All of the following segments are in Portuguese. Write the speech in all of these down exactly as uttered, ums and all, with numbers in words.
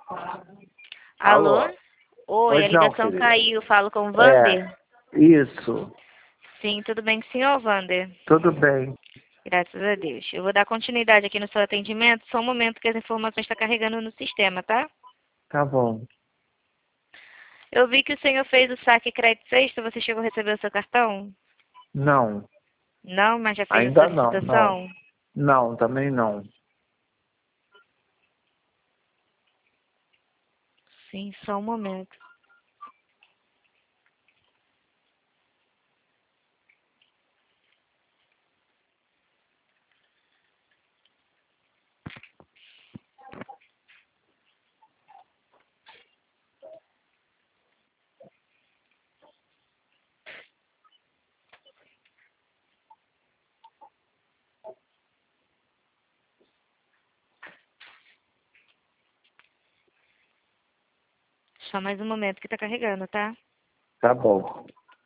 Alô? Alô? Oi, a Pois não, ligação querida. caiu. Falo com o Vander? É, isso. Sim, tudo bem com o senhor, Vander? Tudo bem. Graças a Deus. Eu vou dar continuidade aqui no seu atendimento. Só um momento que as informações estão carregando no sistema, tá? Tá bom. Eu vi que o senhor fez o saque crédito sexta. Você chegou a receber o seu cartão? Não. Não, mas já fez a Ainda não, não. solicitação? Não, também não. Sim, só um momento. Só mais um momento que tá carregando, tá? Tá bom.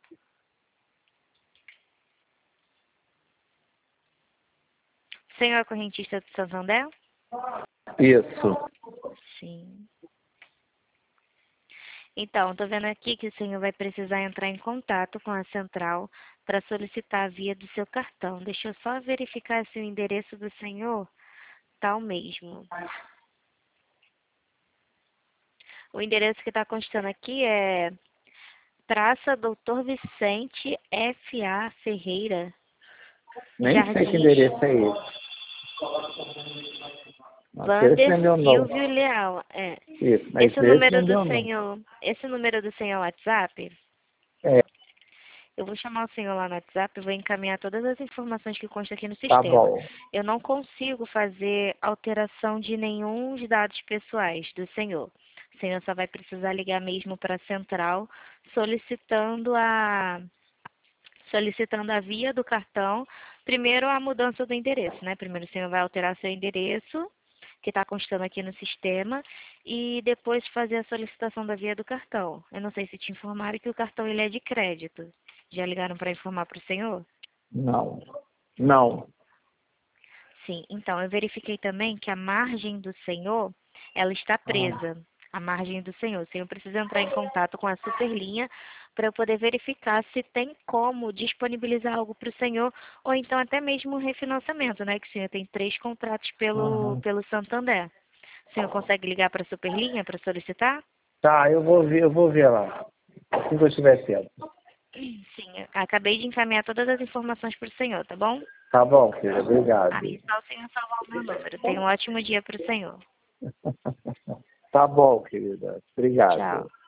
Senhor é correntista do Santander? Isso. Sim. Então, tô vendo aqui que o senhor vai precisar entrar em contato com a central para solicitar a via do seu cartão. Deixa eu só verificar se o endereço do senhor tá o mesmo. O endereço que está constando aqui é Praça Doutor Vicente F A Ferreira, Nem sei que Jardins, endereço é esse. Nossa, esse não Vander é meu não. Silvio Leal. É. Isso, mas Esse esse não número é do meu não. senhor, esse número do senhor é o WhatsApp? É, Eu vou chamar o senhor lá no WhatsApp e vou encaminhar todas as informações que constam aqui no tá sistema. bom. Eu não consigo fazer alteração de nenhum dos dados pessoais do senhor. O senhor só vai precisar ligar mesmo para a central solicitando a solicitando a via do cartão. Primeiro a mudança do endereço, né? Primeiro o senhor vai alterar seu endereço, que está constando aqui no sistema, e depois fazer a solicitação da via do cartão. Eu não sei se te informaram que o cartão ele é de crédito. Já ligaram para informar para o senhor? Não. Não. Sim, então eu verifiquei também que a margem do senhor, ela está Ah, presa. A margem do senhor. O senhor precisa entrar em contato com a Superlinha para eu poder verificar se tem como disponibilizar algo para o senhor, ou então até mesmo um refinanciamento, né? Que o senhor tem três contratos pelo, aham. pelo Santander. O senhor consegue ligar para a Superlinha para solicitar? Tá, eu vou ver, eu vou ver lá. Assim que eu tiver tempo. Sim, eu acabei de encaminhar todas as informações para o senhor, tá bom? Tá bom, filha. Obrigado. Aí só o senhor salvar o meu número. Tenha um ótimo dia para o senhor. Tá bom, querida. Obrigado. Tchau.